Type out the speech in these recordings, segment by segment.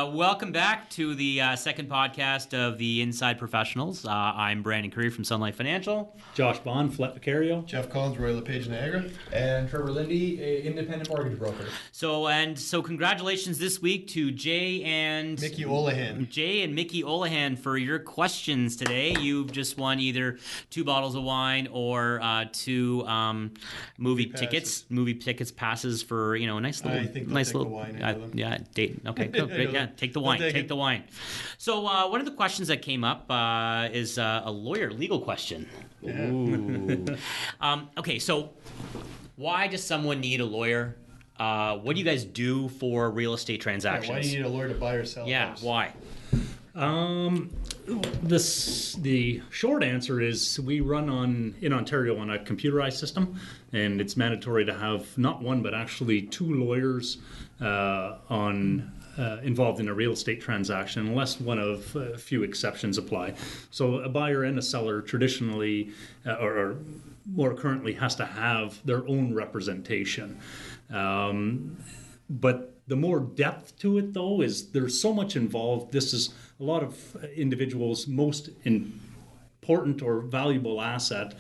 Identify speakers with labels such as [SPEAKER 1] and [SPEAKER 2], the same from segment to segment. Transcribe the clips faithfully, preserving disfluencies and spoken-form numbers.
[SPEAKER 1] Uh, welcome back to the uh, second podcast of the Inside Professionals. Uh, I'm Brandon Curry from Sun Life Financial.
[SPEAKER 2] Josh Bond, Flet Vicario.
[SPEAKER 3] Jeff Collins, Roy LePage, Niagara.
[SPEAKER 4] And Trevor Lindy, a independent mortgage broker.
[SPEAKER 1] So and so, congratulations this week to Jay and
[SPEAKER 3] Mickey Olahan.
[SPEAKER 1] Jay and Mickey Olahan for your questions today. You've just won either two bottles of wine or uh, two um, movie
[SPEAKER 3] Passes.
[SPEAKER 1] tickets, movie tickets passes for you know a nice little,
[SPEAKER 3] I think they'll
[SPEAKER 1] nice
[SPEAKER 3] take the
[SPEAKER 1] little
[SPEAKER 3] wine
[SPEAKER 1] uh,
[SPEAKER 3] out of them.
[SPEAKER 1] yeah date. Okay, cool, great, yeah, take the wine,
[SPEAKER 3] take
[SPEAKER 1] take
[SPEAKER 3] it.
[SPEAKER 1] the wine. So uh, one of the questions that came up uh, is uh, a lawyer legal question.
[SPEAKER 3] Yeah.
[SPEAKER 1] Ooh. um, okay, so why does someone need a lawyer? Uh, what do you guys do for real estate
[SPEAKER 3] Yeah,
[SPEAKER 1] transactions?
[SPEAKER 3] why do you need a lawyer to buy or sell? a
[SPEAKER 1] Yeah,
[SPEAKER 3] house?
[SPEAKER 1] why?
[SPEAKER 2] Um, this the short answer is we run on in Ontario on a computerized system, and it's mandatory to have not one but actually two lawyers uh, on. Uh, involved in a real estate transaction, unless one of a few exceptions apply. So a buyer and a seller traditionally, uh, or, or more currently, has to have their own representation. Um, but the more depth to it, though, is there's so much involved. This is a lot of individuals' most important or valuable asset.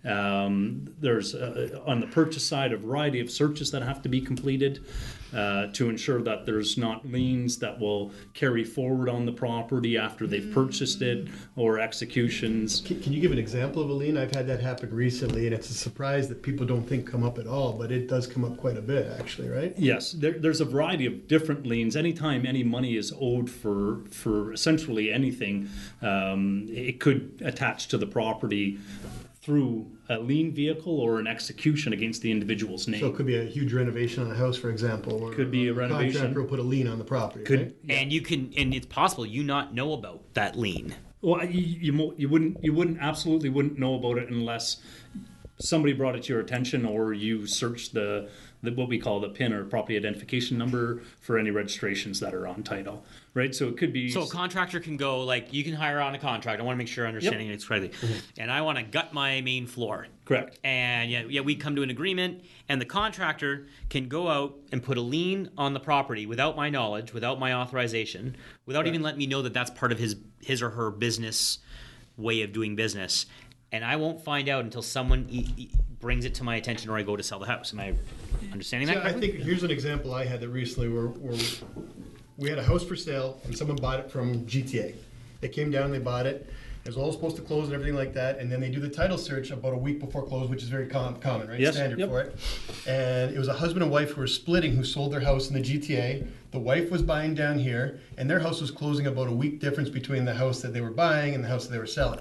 [SPEAKER 2] Um, there's uh, on the purchase side a variety of searches that have to be completed uh, to ensure that there's not liens that will carry forward on the property after they've purchased it, or executions.
[SPEAKER 3] Can, can you give an example of a lien? I've had that happen recently, and it's a surprise that people don't think come up at all, but it does come up quite a bit, actually, right?
[SPEAKER 2] Yes, there, there's a variety of different liens. Anytime any money is owed for for essentially anything, um, it could attach to the property through a lien vehicle or an execution against the individual's name.
[SPEAKER 3] So it could be a huge renovation on a house, for example. Or
[SPEAKER 2] Could be a renovation.
[SPEAKER 3] contractor will put a lien on the property,
[SPEAKER 2] Could-
[SPEAKER 3] right?
[SPEAKER 1] And you can, and it's possible you not know about that lien.
[SPEAKER 2] Well, you, you mo- you wouldn't you wouldn't absolutely wouldn't know about it unless somebody brought it to your attention, or you searched the, the what we call the P I N or property identification number for any registrations that are on title, right? So it could be
[SPEAKER 1] So a contractor can go, like, you can hire on a contract. I want to make sure I'm understanding
[SPEAKER 2] Yep.
[SPEAKER 1] it correctly. And I want to gut my main floor.
[SPEAKER 2] correct.
[SPEAKER 1] And yeah, yeah, we come to an agreement, and the contractor can go out and put a lien on the property without my knowledge, without my authorization, without even letting me know that that's part of his his or her business way of doing business. And I won't find out until someone e- e- brings it to my attention, or I go to sell the house. Am I understanding that
[SPEAKER 3] So I
[SPEAKER 1] correctly?
[SPEAKER 3] think here's an example I had that recently where, where we had a house for sale and someone bought it from G T A. They came down, they bought it. It was all supposed to close and everything like that, and then they do the title search about a week before close, which is very com- common, right?
[SPEAKER 2] Yes,
[SPEAKER 3] Standard
[SPEAKER 2] yep.
[SPEAKER 3] for it. And it was a husband and wife who were splitting who sold their house in the G T A. The wife was buying down here, and their house was closing about a week difference between the house that they were buying and the house that they were selling.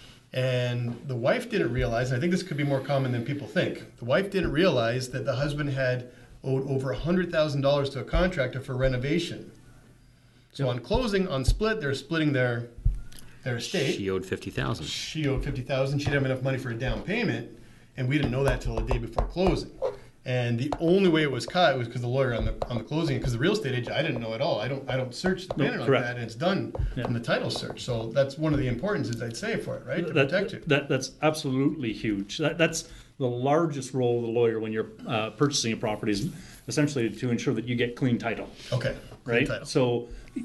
[SPEAKER 3] And the wife didn't realize, and I think this could be more common than people think, the wife didn't realize that the husband had owed over one hundred thousand dollars to a contractor for renovation. So on closing, on split, they're splitting their their estate.
[SPEAKER 1] She owed fifty thousand.
[SPEAKER 3] She owed fifty thousand dollars. She didn't have enough money for a down payment, and we didn't know that till the day before closing. And the only way it was caught was because the lawyer on the on the closing, because the real estate agent, I didn't know at all. I don't I don't search the
[SPEAKER 2] No,
[SPEAKER 3] payment like
[SPEAKER 2] correct.
[SPEAKER 3] that, and it's done
[SPEAKER 2] Yeah.
[SPEAKER 3] from the title search. So that's one of the importances, I'd say, for it, right, to protect you.
[SPEAKER 2] That, that that's absolutely huge. That, that's the largest role of the lawyer when you're uh, purchasing a property, is essentially to ensure that you get clean title,
[SPEAKER 3] Okay. Clean
[SPEAKER 2] right?
[SPEAKER 3] title.
[SPEAKER 2] So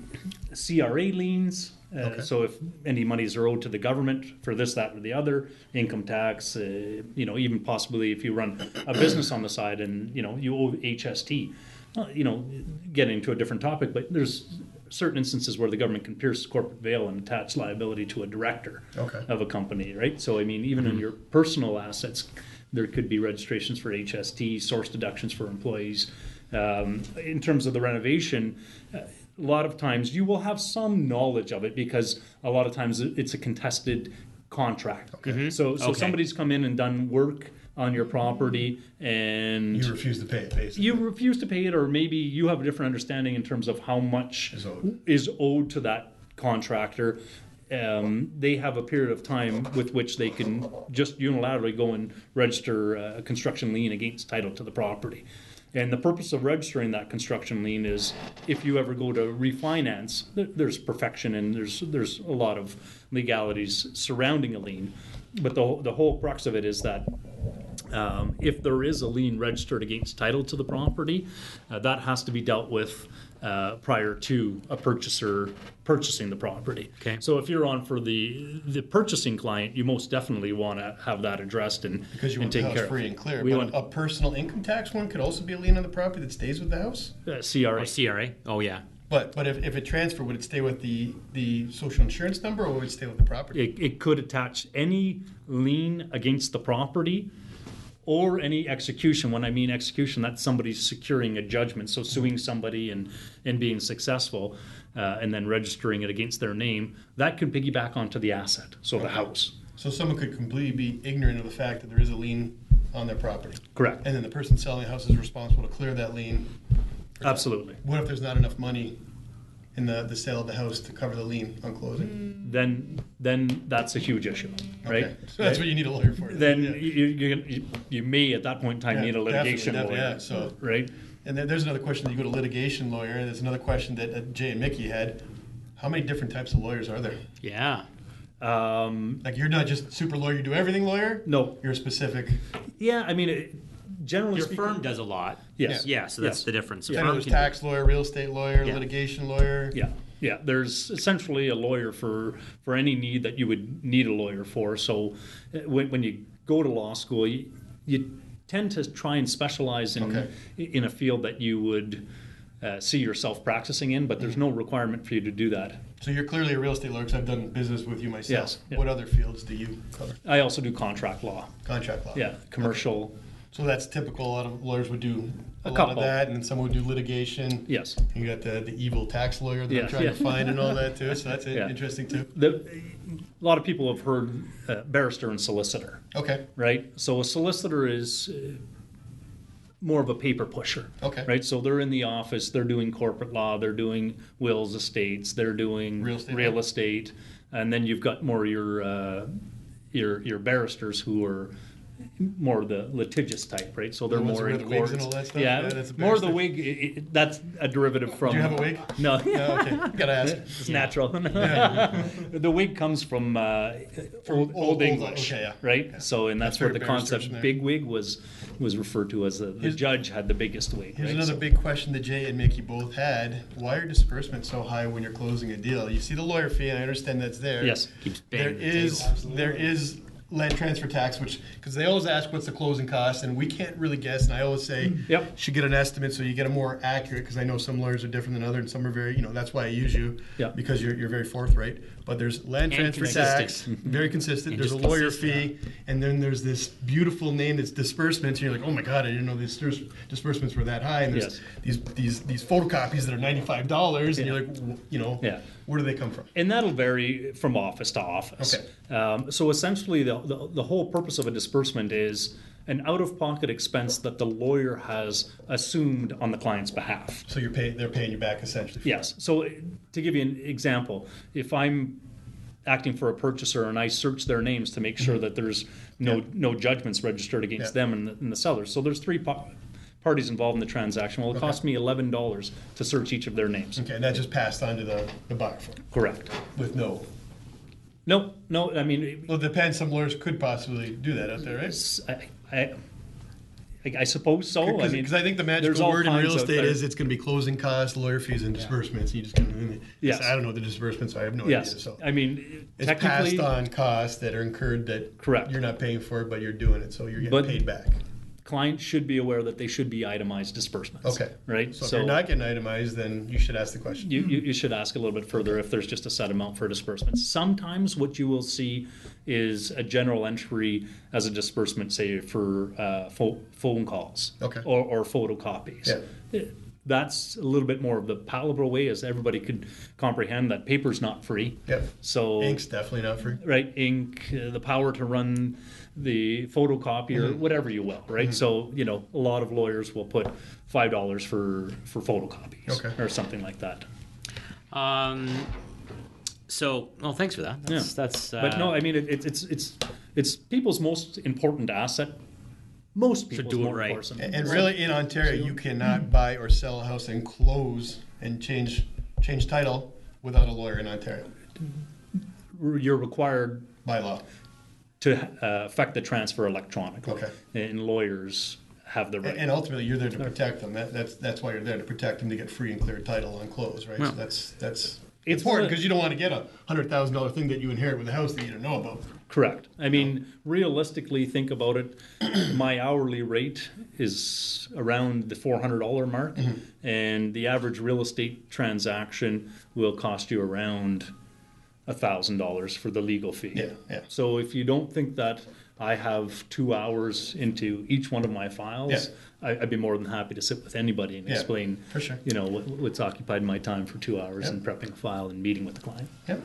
[SPEAKER 2] C R A liens. Uh,
[SPEAKER 3] Okay.
[SPEAKER 2] So if any monies are owed to the government for this, that, or the other, income tax, uh, you know, even possibly if you run a business on the side and you know you owe H S T, uh, you know, getting to a different topic, but there's certain instances where the government can pierce corporate veil and attach liability to a director
[SPEAKER 3] Okay.
[SPEAKER 2] of a company, right? So I mean, even in your personal assets, there could be registrations for H S T, source deductions for employees. Um, in terms of the renovation, uh, a lot of times you will have some knowledge of it because a lot of times it's a contested contract.
[SPEAKER 3] Okay.
[SPEAKER 2] So, so
[SPEAKER 1] Okay.
[SPEAKER 2] somebody's come in and done work on your property, and
[SPEAKER 3] You refuse to pay it, basically.
[SPEAKER 2] you refuse to pay it, or maybe you have a different understanding in terms of how much
[SPEAKER 3] Is owed.
[SPEAKER 2] is owed to that contractor. Um, they have a period of time with which they can just unilaterally go and register a construction lien against title to the property. And the purpose of registering that construction lien is if you ever go to refinance, there- there's perfection and there's there's a lot of legalities surrounding a lien. But the, the whole crux of it is that um, if there is a lien registered against title to the property, uh, that has to be dealt with uh, prior to a purchaser purchasing the property.
[SPEAKER 1] Okay.
[SPEAKER 2] So if you're on for the the purchasing client, you most definitely want to have that addressed and
[SPEAKER 3] Because you
[SPEAKER 2] and
[SPEAKER 3] want the
[SPEAKER 2] taken
[SPEAKER 3] house
[SPEAKER 2] care of.
[SPEAKER 3] free and clear.
[SPEAKER 2] We
[SPEAKER 3] But
[SPEAKER 2] want
[SPEAKER 3] a personal income tax one could also be a lien on the property that stays with the house?
[SPEAKER 2] uh, C R A.
[SPEAKER 1] Or C R A. Oh yeah.
[SPEAKER 3] But but if, if it transferred, would it stay with the, the social insurance number or would it stay with the property?
[SPEAKER 2] It, it could attach any lien against the property or any execution. When I mean execution, that's somebody securing a judgment, so suing somebody and, and being successful, uh, and then registering it against their name. That could piggyback onto the asset, so the house.
[SPEAKER 3] So someone could completely be ignorant of the fact that there is a lien on their property.
[SPEAKER 2] Correct.
[SPEAKER 3] And then the person selling the house is responsible to clear that lien.
[SPEAKER 2] Absolutely.
[SPEAKER 3] What if there's not enough money in the, the sale of the house to cover the lien on closing?
[SPEAKER 2] Then then that's a huge issue, right?
[SPEAKER 3] Okay. So that's what you need a lawyer for.
[SPEAKER 2] Then
[SPEAKER 3] Yeah.
[SPEAKER 2] you, you, you, you may at that point in time
[SPEAKER 3] Yeah,
[SPEAKER 2] need a litigation
[SPEAKER 3] definitely,
[SPEAKER 2] lawyer,
[SPEAKER 3] definitely, yeah, so-
[SPEAKER 2] right?
[SPEAKER 3] And then there's another question that you go to litigation lawyer, and there's another question that uh, Jay and Mickey had. How many different types of lawyers are there?
[SPEAKER 1] Yeah.
[SPEAKER 2] Um,
[SPEAKER 3] Like you're not just super lawyer, you do everything lawyer?
[SPEAKER 2] no,
[SPEAKER 3] You're a specific.
[SPEAKER 2] yeah, I mean, it, generally
[SPEAKER 1] Your
[SPEAKER 2] speaking,
[SPEAKER 1] firm does a lot.
[SPEAKER 2] Yes.
[SPEAKER 1] Yeah. So that's
[SPEAKER 2] Yes.
[SPEAKER 1] the difference.
[SPEAKER 3] I
[SPEAKER 1] A
[SPEAKER 3] know
[SPEAKER 1] firm
[SPEAKER 3] there's
[SPEAKER 1] can-
[SPEAKER 3] tax lawyer, real estate lawyer,
[SPEAKER 1] Yeah.
[SPEAKER 3] litigation lawyer.
[SPEAKER 2] Yeah, yeah. There's essentially a lawyer for for any need that you would need a lawyer for. So uh, when, when you go to law school, you, you tend to try and specialize in
[SPEAKER 3] Okay.
[SPEAKER 2] in a field that you would uh, see yourself practicing in, but there's no requirement for you to do that.
[SPEAKER 3] So you're clearly a real estate lawyer because I've done business with you myself.
[SPEAKER 2] Yes, yeah.
[SPEAKER 3] What other fields do you cover?
[SPEAKER 2] I also do contract law.
[SPEAKER 3] Contract law.
[SPEAKER 2] Yeah, commercial.
[SPEAKER 3] So that's typical. A lot of lawyers would do a,
[SPEAKER 2] A
[SPEAKER 3] lot
[SPEAKER 2] couple.
[SPEAKER 3] of that, and some would do litigation.
[SPEAKER 2] Yes.
[SPEAKER 3] You got the, the evil tax lawyer that
[SPEAKER 2] Yeah,
[SPEAKER 3] I'm trying
[SPEAKER 2] yeah.
[SPEAKER 3] to find and all that too. So that's
[SPEAKER 2] Yeah.
[SPEAKER 3] interesting too.
[SPEAKER 2] The, a lot of people have heard uh, barrister and solicitor,
[SPEAKER 3] Okay.
[SPEAKER 2] right? So a solicitor is uh, more of a paper pusher.
[SPEAKER 3] Okay.
[SPEAKER 2] Right, so they're in the office, they're doing corporate law, they're doing wills, estates, they're doing
[SPEAKER 3] Real estate
[SPEAKER 2] real
[SPEAKER 3] law.
[SPEAKER 2] estate, and then you've got more your uh, your your barristers who are more the litigious type, right? So they're
[SPEAKER 3] The ones
[SPEAKER 2] more
[SPEAKER 3] who
[SPEAKER 2] in
[SPEAKER 3] wear the wigs
[SPEAKER 2] court.
[SPEAKER 3] and all that stuff?
[SPEAKER 2] Yeah,
[SPEAKER 3] Yeah, that's a
[SPEAKER 2] more the
[SPEAKER 3] barrister.
[SPEAKER 2] wig. It, it, that's a derivative from.
[SPEAKER 3] Do you have a wig?
[SPEAKER 2] No.
[SPEAKER 3] Yeah, okay. Gotta ask.
[SPEAKER 2] It's
[SPEAKER 1] Yeah.
[SPEAKER 2] natural. The wig comes from uh,
[SPEAKER 3] From
[SPEAKER 2] old,
[SPEAKER 3] old-
[SPEAKER 2] old
[SPEAKER 3] old-
[SPEAKER 2] English,
[SPEAKER 3] okay, yeah.
[SPEAKER 2] right?
[SPEAKER 3] Okay.
[SPEAKER 2] So, and that's
[SPEAKER 3] That's
[SPEAKER 2] where
[SPEAKER 3] where
[SPEAKER 2] the
[SPEAKER 3] barristers
[SPEAKER 2] concept
[SPEAKER 3] from there.
[SPEAKER 2] big wig was was referred to as the, the
[SPEAKER 3] Here's-
[SPEAKER 2] judge had the biggest wig.
[SPEAKER 3] Here's
[SPEAKER 2] right?
[SPEAKER 3] another
[SPEAKER 2] So-
[SPEAKER 3] big question that Jay and Mickey both had. Why are disbursements so high when you're closing a deal? You see the lawyer fee, and I understand that's there.
[SPEAKER 2] Yes.
[SPEAKER 1] Keeps
[SPEAKER 3] There
[SPEAKER 1] banging the
[SPEAKER 3] is
[SPEAKER 1] table.
[SPEAKER 3] there is land transfer tax, which because they always ask what's the closing cost, and we can't really guess. And I always say,
[SPEAKER 2] Yep.
[SPEAKER 3] should get an estimate so you get a more accurate. Because I know some lawyers are different than others, and some are very, you know, that's why I use you.
[SPEAKER 2] Yeah.
[SPEAKER 3] Because you're you're very forthright. But there's land
[SPEAKER 1] And
[SPEAKER 3] transfer
[SPEAKER 1] consistent.
[SPEAKER 3] tax, very consistent.
[SPEAKER 1] And
[SPEAKER 3] There's a
[SPEAKER 1] just
[SPEAKER 3] lawyer
[SPEAKER 1] consistent.
[SPEAKER 3] fee, and then there's this beautiful name that's disbursements. And you're like, oh my god, I didn't know these dis- disbursements were that high. And there's
[SPEAKER 2] Yes.
[SPEAKER 3] these these these photocopies that are ninety-five dollars, and
[SPEAKER 2] Yeah.
[SPEAKER 3] you're like, w- you know,
[SPEAKER 2] Yeah.
[SPEAKER 3] where do they come from?
[SPEAKER 2] And that'll vary from office to office.
[SPEAKER 3] Okay.
[SPEAKER 2] Um, so essentially, the, the the whole purpose of a disbursement is an out-of-pocket expense that the lawyer has assumed on the client's behalf.
[SPEAKER 3] So you're pay, they're paying you back essentially. for
[SPEAKER 2] Yes. So uh, to give you an example, if I'm acting for a purchaser and I search their names to make sure that there's no
[SPEAKER 3] Yeah.
[SPEAKER 2] no judgments registered against
[SPEAKER 3] Yeah.
[SPEAKER 2] them and the, and the seller. So there's three pa- parties involved in the transaction. Well, it
[SPEAKER 3] Okay.
[SPEAKER 2] cost me eleven dollars to search each of their names.
[SPEAKER 3] Okay, and that just passed on to the, the buyer form
[SPEAKER 2] Correct.
[SPEAKER 3] with no.
[SPEAKER 2] No, no. I mean,
[SPEAKER 3] Well, it depends. Some lawyers could possibly do that out there, right?
[SPEAKER 2] it's- I, I, I, I suppose so.
[SPEAKER 3] Because
[SPEAKER 2] I
[SPEAKER 3] I,
[SPEAKER 2] mean,
[SPEAKER 3] think the
[SPEAKER 2] there's
[SPEAKER 3] magical
[SPEAKER 2] all
[SPEAKER 3] word in real
[SPEAKER 2] kinds out
[SPEAKER 3] estate
[SPEAKER 2] there.
[SPEAKER 3] is it's going to be closing costs, lawyer fees, and disbursements. You just kind of,
[SPEAKER 2] Yes.
[SPEAKER 3] I don't know the disbursements, so I have no
[SPEAKER 2] Yes.
[SPEAKER 3] idea. So
[SPEAKER 2] I mean,
[SPEAKER 3] it's
[SPEAKER 2] technically,
[SPEAKER 3] passed on costs that are incurred that
[SPEAKER 2] Correct.
[SPEAKER 3] you're not paying for, but you're doing it, so you're getting
[SPEAKER 2] But-
[SPEAKER 3] paid back.
[SPEAKER 2] clients should be aware that they should be itemized disbursements.
[SPEAKER 3] Okay.
[SPEAKER 2] Right.
[SPEAKER 3] So, if you're not getting itemized, then you should ask the question.
[SPEAKER 2] You, you, you should ask a little bit further if there's just a set amount for disbursements. Sometimes what you will see is a general entry as a disbursement, say for uh, pho- phone calls
[SPEAKER 3] Okay.
[SPEAKER 2] or, or photocopies.
[SPEAKER 3] Yeah.
[SPEAKER 2] That's a little bit more of the palatable way, as everybody could comprehend that paper's not free.
[SPEAKER 3] Yep.
[SPEAKER 2] So
[SPEAKER 3] Ink's definitely not free.
[SPEAKER 2] right, ink, uh, the power to run the photocopier,
[SPEAKER 3] Mm-hmm.
[SPEAKER 2] whatever you will, right? So you know, a lot of lawyers will put five dollars for for photocopies
[SPEAKER 3] Okay.
[SPEAKER 2] or something like that.
[SPEAKER 1] Um. So, well, thanks for that. That's,
[SPEAKER 2] Yeah.
[SPEAKER 1] that's uh,
[SPEAKER 2] But no, I mean it, it, it's it's it's people's most important asset. Most people's
[SPEAKER 1] do it
[SPEAKER 2] most
[SPEAKER 1] right.
[SPEAKER 2] important.
[SPEAKER 3] And, and really, in Ontario, you cannot buy or sell a house and close and change change title without a lawyer in Ontario
[SPEAKER 2] You're required
[SPEAKER 3] by law.
[SPEAKER 2] to uh, affect the transfer electronically.
[SPEAKER 3] Okay.
[SPEAKER 2] And lawyers have the right.
[SPEAKER 3] And, and ultimately, you're there to protect them. That, that's that's why you're there, to protect them, to get free and clear title on clothes, right?
[SPEAKER 1] Well,
[SPEAKER 3] so that's that's
[SPEAKER 2] it's
[SPEAKER 3] important,
[SPEAKER 2] one of-
[SPEAKER 3] because you don't want to get a hundred thousand dollar thing that you inherit with a house that you don't know about.
[SPEAKER 2] Correct. I mean, realistically, think about it. My hourly rate is around the four hundred dollars mark,
[SPEAKER 3] Mm-hmm.
[SPEAKER 2] and the average real estate transaction will cost you around one thousand dollars for the legal fee.
[SPEAKER 3] Yeah, yeah.
[SPEAKER 2] So if you don't think that I have two hours into each one of my files,
[SPEAKER 3] Yeah.
[SPEAKER 2] I, I'd be more than happy to sit with anybody and
[SPEAKER 3] Yeah,
[SPEAKER 2] explain,
[SPEAKER 3] for sure.
[SPEAKER 2] you know, what, what's occupied my time for two hours
[SPEAKER 3] Yep.
[SPEAKER 2] in prepping a file and meeting with the client.
[SPEAKER 3] Yep.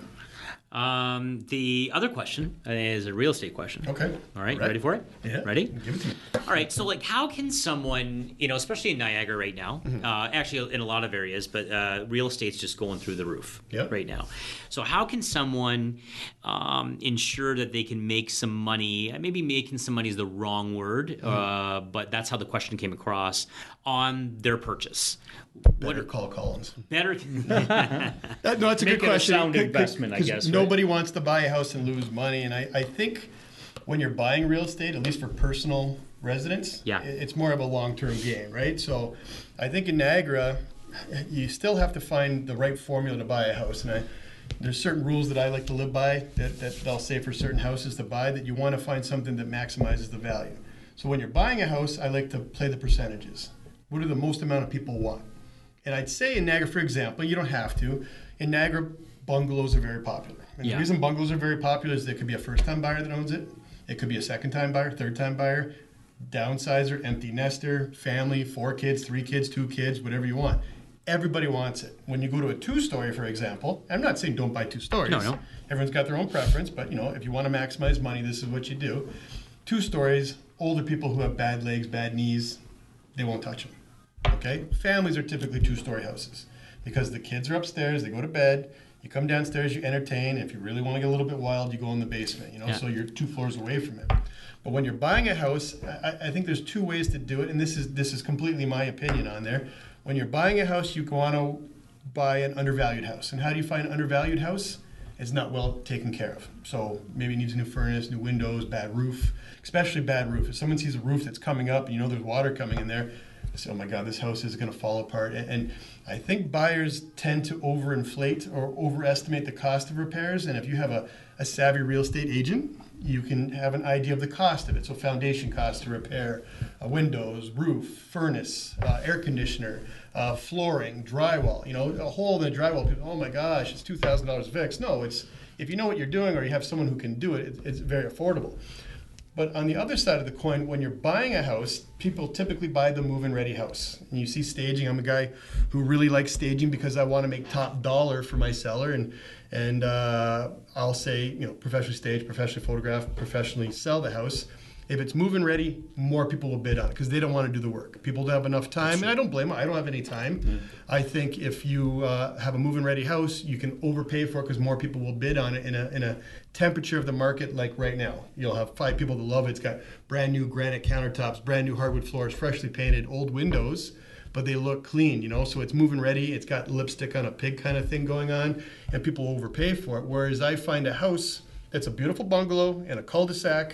[SPEAKER 1] Um, the other question is a real estate question.
[SPEAKER 3] Okay.
[SPEAKER 1] All right,
[SPEAKER 3] Right.
[SPEAKER 1] ready for it?
[SPEAKER 3] Yeah.
[SPEAKER 1] Ready?
[SPEAKER 3] Give it to me.
[SPEAKER 1] All right, so like, how can someone, you know, especially in Niagara right now,
[SPEAKER 3] Mm-hmm.
[SPEAKER 1] uh, actually in a lot of areas, but uh, real estate's just going through the roof
[SPEAKER 3] Yep.
[SPEAKER 1] right now. So how can someone um, ensure that they can make some money? Maybe making some money is the wrong word,
[SPEAKER 3] Mm-hmm.
[SPEAKER 1] uh, but that's how the question came across on their purchase.
[SPEAKER 3] Better call Collins.
[SPEAKER 1] Better.
[SPEAKER 3] That, no, that's a
[SPEAKER 2] Make
[SPEAKER 3] good
[SPEAKER 2] it a
[SPEAKER 3] question.
[SPEAKER 2] sound
[SPEAKER 3] C- c-
[SPEAKER 2] investment, I
[SPEAKER 3] 'cause
[SPEAKER 2] guess, right?
[SPEAKER 3] Nobody wants to buy a house and lose money, and I, I think when you're buying real estate, at least for personal residence,
[SPEAKER 1] Yeah.
[SPEAKER 3] i- it's more of a long-term game, right? So I think in Niagara, you still have to find the right formula to buy a house, and I, there's certain rules that I like to live by that, that I'll say for certain houses to buy, that you want to find something that maximizes the value. So when you're buying a house, I like to play the percentages. What do the most amount of people want? And I'd say in Niagara, for example, you don't have to. In Niagara, bungalows are very popular. And
[SPEAKER 1] Yeah.
[SPEAKER 3] the reason bungalows are very popular is there could be a first-time buyer that owns it. It could be a second-time buyer, third-time buyer, downsizer, empty nester, family, four kids, three kids, two kids, whatever you want. Everybody wants it. When you go to a two-story, for example, I'm not saying don't buy two stories.
[SPEAKER 1] No, no.
[SPEAKER 3] Everyone's got their own preference, but you know, if you want to maximize money, this is what you do. Two stories, older people who have bad legs, bad knees, they won't touch them. Okay? Families are typically two-story houses because the kids are upstairs, they go to bed, you come downstairs, you entertain, and if you really want to get a little bit wild, you go in the basement, you know,
[SPEAKER 1] Yeah.
[SPEAKER 3] so you're two floors away from it. But when you're buying a house, I, I think there's two ways to do it, and this is this is completely my opinion on there. When you're buying a house, you want to buy an undervalued house. And how do you find an undervalued house? It's not well taken care of. So maybe it needs a new furnace, new windows, bad roof, especially bad roof. If someone sees a roof that's coming up and you know there's water coming in there, they say, oh my God, this house is going to fall apart. And, and I think buyers tend to overinflate or overestimate the cost of repairs. And if you have a, a savvy real estate agent, you can have an idea of the cost of it. So foundation costs to repair, uh, windows, roof, furnace, uh, air conditioner, uh, flooring, drywall. You know, a hole in the drywall. People, oh my gosh, it's two thousand dollars fixed. No, it's if you know what you're doing or you have someone who can do it, it, it's very affordable. But on the other side of the coin, when you're buying a house, people typically buy the move-in ready house. And you see staging. I'm a guy who really likes staging because I want to make top dollar for my seller. And and uh, I'll say, you know, professionally stage, professionally photograph, professionally sell the house. If it's move-in ready, more people will bid on it because they don't want to do the work. People don't have enough time, and I don't blame them. I don't have any time. Mm. I think if you uh, have a move-in ready house, you can overpay for it because more people will bid on it in a in a temperature of the market like right now. You'll have five people that love it. It's got brand new granite countertops, brand new hardwood floors, freshly painted, old windows, but they look clean, you know, so it's move-in ready. It's got lipstick on a pig kind of thing going on, and people overpay for it. Whereas I find a house that's a beautiful bungalow in a cul-de-sac.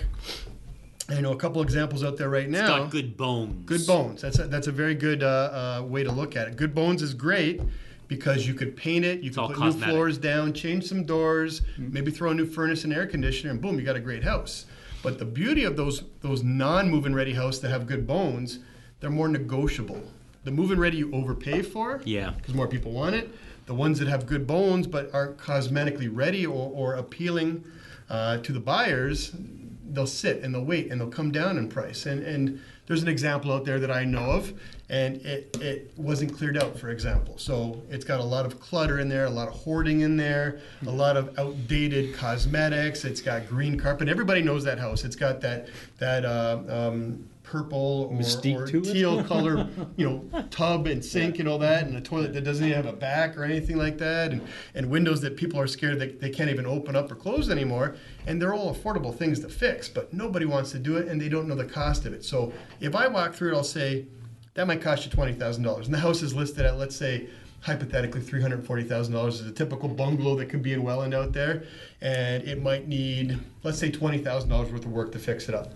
[SPEAKER 3] I know a couple examples out there right now.
[SPEAKER 1] It's got good bones.
[SPEAKER 3] Good bones. That's a, that's a very good uh, uh, way to look at it. Good bones is great because you could paint it, you
[SPEAKER 1] It's
[SPEAKER 3] could
[SPEAKER 1] all
[SPEAKER 3] put
[SPEAKER 1] cosmetic.
[SPEAKER 3] new floors down, change some doors, maybe throw a new furnace and air conditioner, and boom, you got a great house. But the beauty of those those non-move-in ready houses that have good bones, they're more negotiable. The move-in ready you overpay for,
[SPEAKER 1] Yeah.
[SPEAKER 3] because more people want it. The ones that have good bones but aren't cosmetically ready or, or appealing uh, to the buyers, they'll sit and they'll wait and they'll come down in price. And and there's an example out there that I know of, and it, it wasn't cleared out, for example. So it's got a lot of clutter in there, a lot of hoarding in there, a lot of outdated cosmetics. It's got green carpet. Everybody knows that house. It's got that that uh, um, purple or,
[SPEAKER 2] Mystique
[SPEAKER 3] or
[SPEAKER 2] to it.
[SPEAKER 3] teal color, you know, tub and sink and all that, and a toilet that doesn't even have a back or anything like that, and, and windows that people are scared that they can't even open up or close anymore. And they're all affordable things to fix, but nobody wants to do it, and they don't know the cost of it. So if I walk through it, I'll say, that might cost you twenty thousand dollars. And the house is listed at, let's say, hypothetically three hundred forty thousand dollars is a typical bungalow that could be in Welland out there, and it might need, let's say, twenty thousand dollars worth of work to fix it up.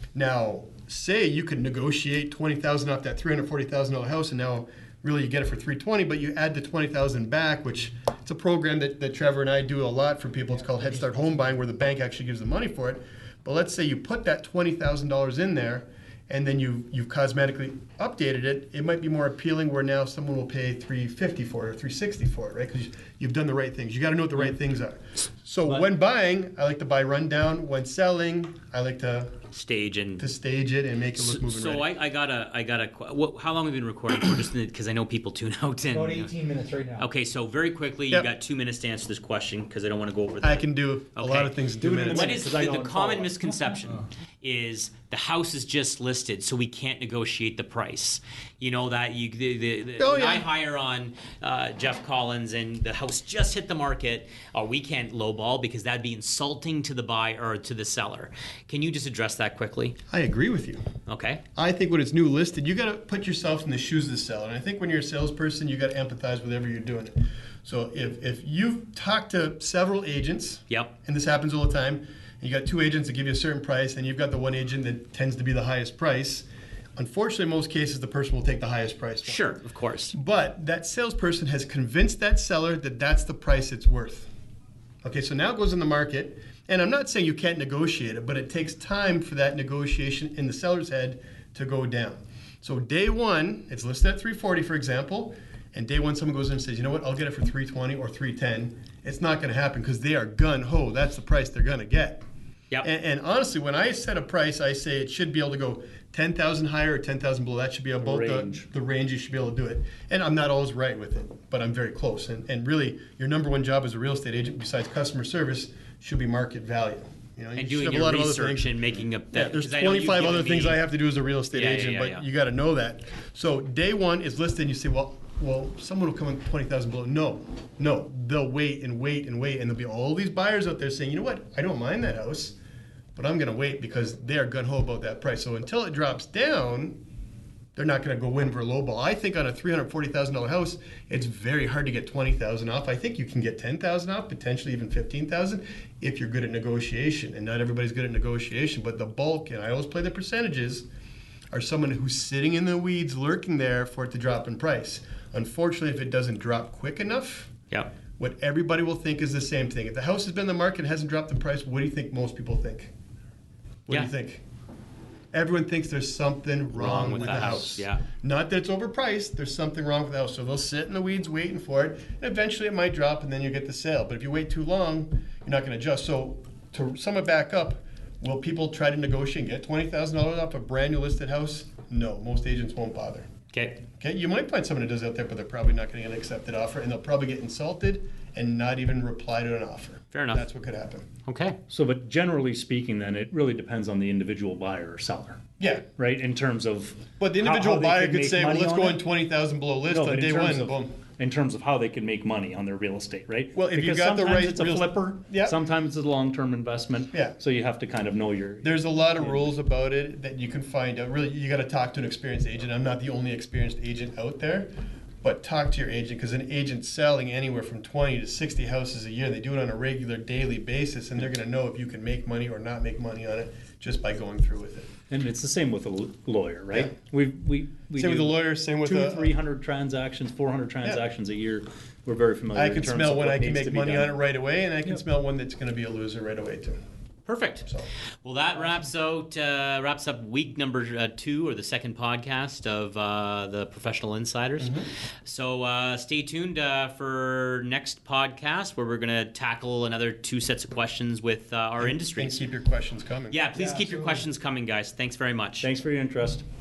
[SPEAKER 3] Now, say you could negotiate twenty thousand off that three hundred forty thousand dollars house, and now really you get it for three hundred twenty, but you add the twenty thousand back, which it's a program that, that Trevor and I do a lot for people. It's called Head Start Home Buying, where the bank actually gives the money for it. But let's say you put that twenty thousand dollars in there, and then you, you've cosmetically updated it. It might be more appealing where now someone will pay three hundred fifty dollars for it or three hundred sixty dollars for it, right? Because you've done the right things. You got to know what the right things are. So
[SPEAKER 2] But-
[SPEAKER 3] when buying, I like to buy rundown. When selling, I like to
[SPEAKER 1] Stage and
[SPEAKER 3] to stage it and make it look
[SPEAKER 1] so,
[SPEAKER 3] moving
[SPEAKER 1] so
[SPEAKER 3] ready.
[SPEAKER 1] I, I gotta I gotta qu- what, how long have we been recording for? Just because I know people tune out and
[SPEAKER 4] About eighteen minutes right now.
[SPEAKER 1] Okay, so very quickly,
[SPEAKER 3] Yep.
[SPEAKER 1] you got two minutes to answer this question because I don't want to go over that.
[SPEAKER 3] I can do a
[SPEAKER 1] Okay.
[SPEAKER 3] lot of things in two
[SPEAKER 2] Do it in a
[SPEAKER 3] minutes.
[SPEAKER 1] What
[SPEAKER 2] minute,
[SPEAKER 1] is
[SPEAKER 2] 'cause
[SPEAKER 1] the,
[SPEAKER 2] I
[SPEAKER 1] the
[SPEAKER 2] don't
[SPEAKER 1] common
[SPEAKER 2] follow.
[SPEAKER 1] misconception is the house is just listed, so we can't negotiate the price. You know that you the, the, the,
[SPEAKER 3] Oh,
[SPEAKER 1] when
[SPEAKER 3] yeah.
[SPEAKER 1] I hire on uh, Jeff Collins and the house just hit the market, oh, we can't lowball because that'd be insulting to the buyer or to the seller. Can you just address that quickly?
[SPEAKER 3] I agree with you.
[SPEAKER 1] Okay.
[SPEAKER 3] I think when it's new listed, you got to put yourself in the shoes of the seller. And I think when you're a salesperson, you got to empathize with whatever you're doing. So if, if you've talked to several agents,
[SPEAKER 1] Yep.
[SPEAKER 3] and this happens all the time, and you got two agents that give you a certain price, and you've got the one agent that tends to be the highest price, unfortunately, in most cases, the person will take the highest price. one.
[SPEAKER 1] Sure, of course.
[SPEAKER 3] But that salesperson has convinced that seller that that's the price it's worth. Okay, so now it goes in the market, and I'm not saying you can't negotiate it, but it takes time for that negotiation in the seller's head to go down. So day one, it's listed at three forty, for example, and day one someone goes in and says, you know what, I'll get it for three twenty or three ten. It's not going to happen because they are gun-ho. That's the price they're going to get.
[SPEAKER 1] Yep.
[SPEAKER 3] And, and honestly, when I set a price, I say it should be able to go ten thousand higher or ten thousand below. That should be about
[SPEAKER 2] Range.
[SPEAKER 3] the, the range you should be able to do it. And I'm not always right with it, but I'm very close. And, and really, your number one job as a real estate agent, besides customer service, should be market value. You know, you
[SPEAKER 1] And
[SPEAKER 3] should
[SPEAKER 1] doing
[SPEAKER 3] have a
[SPEAKER 1] your
[SPEAKER 3] lot of other
[SPEAKER 1] research
[SPEAKER 3] things.
[SPEAKER 1] and making up
[SPEAKER 3] Yeah,
[SPEAKER 1] that.
[SPEAKER 3] there's
[SPEAKER 1] 'cause I know you've
[SPEAKER 3] twenty-five other
[SPEAKER 1] given
[SPEAKER 3] things
[SPEAKER 1] me-
[SPEAKER 3] I have to do as a real estate
[SPEAKER 1] Yeah, yeah,
[SPEAKER 3] agent,
[SPEAKER 1] yeah,
[SPEAKER 3] but
[SPEAKER 1] yeah.
[SPEAKER 3] you got to know that. So day one is listed, and you say, well, well, someone will come in twenty thousand below. No, no, they'll wait and wait and wait, and there'll be all these buyers out there saying, you know what, I don't mind that house, but I'm going to wait because they are gun-ho about that price. So until it drops down, they're not going to go in for a low ball. I think on a three hundred forty thousand dollars house, it's very hard to get twenty thousand dollars off. I think you can get ten thousand dollars off, potentially even fifteen thousand dollars if you're good at negotiation. And not everybody's good at negotiation, but the bulk, and I always play the percentages, are someone who's sitting in the weeds, lurking there for it to drop in price. Unfortunately, if it doesn't drop quick enough,
[SPEAKER 1] Yep.
[SPEAKER 3] what everybody will think is the same thing. If the house has been in the market and hasn't dropped in price, what do you think most people think? What
[SPEAKER 1] Yeah.
[SPEAKER 3] do you think? Everyone thinks there's something wrong, with, the, house.
[SPEAKER 1] yeah.
[SPEAKER 3] Not that it's overpriced, there's something wrong with the house. So they'll sit in the weeds waiting for it, and eventually it might drop and then you get the sale. But if you wait too long, you're not going to adjust. So to sum it back up, will people try to negotiate and get twenty thousand dollars off a brand new listed house? No, most agents won't bother.
[SPEAKER 1] Okay.
[SPEAKER 3] Okay, you might find someone who does out there, but they're probably not going to get an accepted offer, and they'll probably get insulted and not even reply to an offer.
[SPEAKER 1] Fair enough.
[SPEAKER 3] That's what could happen.
[SPEAKER 1] Okay.
[SPEAKER 2] So, but generally speaking, then it really depends on the individual buyer or seller,
[SPEAKER 3] Yeah,
[SPEAKER 2] right? In terms of,
[SPEAKER 3] but the
[SPEAKER 2] how-
[SPEAKER 3] individual
[SPEAKER 2] how they
[SPEAKER 3] buyer
[SPEAKER 2] can
[SPEAKER 3] could
[SPEAKER 2] make
[SPEAKER 3] say, "Well,
[SPEAKER 2] money
[SPEAKER 3] let's
[SPEAKER 2] on
[SPEAKER 3] go
[SPEAKER 2] it.
[SPEAKER 3] in twenty thousand below list
[SPEAKER 2] No,
[SPEAKER 3] on
[SPEAKER 2] but in
[SPEAKER 3] day
[SPEAKER 2] terms
[SPEAKER 3] one."
[SPEAKER 2] of,
[SPEAKER 3] Boom.
[SPEAKER 2] in terms of how they can make money on their real estate, right?
[SPEAKER 3] Well, if you
[SPEAKER 2] Because
[SPEAKER 3] got the
[SPEAKER 2] sometimes
[SPEAKER 3] right
[SPEAKER 2] it's a
[SPEAKER 3] real-
[SPEAKER 2] flipper.
[SPEAKER 3] Yep.
[SPEAKER 2] Sometimes it's a long-term investment.
[SPEAKER 3] Yeah.
[SPEAKER 2] So you have to kind of know your.
[SPEAKER 3] There's a lot of rules about it that you can find out. Really, you got to talk to an experienced agent. I'm not the only experienced agent out there, but talk to your agent, because an agent's selling anywhere from twenty to sixty houses a year. They do it on a regular, daily basis, and they're going to know if you can make money or not make money on it just by going through with it.
[SPEAKER 2] And it's the same with a l- lawyer, right?
[SPEAKER 3] Yeah.
[SPEAKER 2] We we we
[SPEAKER 3] Same with
[SPEAKER 2] do
[SPEAKER 3] the lawyer. Same with
[SPEAKER 2] two,
[SPEAKER 3] the
[SPEAKER 2] three hundred transactions, four hundred transactions a year. We're very familiar.
[SPEAKER 3] I
[SPEAKER 2] in
[SPEAKER 3] can
[SPEAKER 2] terms
[SPEAKER 3] smell
[SPEAKER 2] of
[SPEAKER 3] when
[SPEAKER 2] what
[SPEAKER 3] I can
[SPEAKER 2] needs to
[SPEAKER 3] make
[SPEAKER 2] be
[SPEAKER 3] money
[SPEAKER 2] done.
[SPEAKER 3] on it right away, and I can
[SPEAKER 2] Yep.
[SPEAKER 3] smell one that's going to be a loser right away too.
[SPEAKER 1] Perfect.
[SPEAKER 3] So.
[SPEAKER 1] Well, that wraps out uh, wraps up week number uh, two, or the second podcast of uh, the Professional Insiders.
[SPEAKER 3] Mm-hmm.
[SPEAKER 1] So uh, stay tuned uh, for next podcast, where we're going to tackle another two sets of questions with uh, our
[SPEAKER 3] And
[SPEAKER 1] industries.
[SPEAKER 3] keep your questions coming.
[SPEAKER 1] Yeah, please
[SPEAKER 4] Yeah,
[SPEAKER 1] keep your
[SPEAKER 4] absolutely.
[SPEAKER 1] questions coming, guys. Thanks very much.
[SPEAKER 2] Thanks for your interest.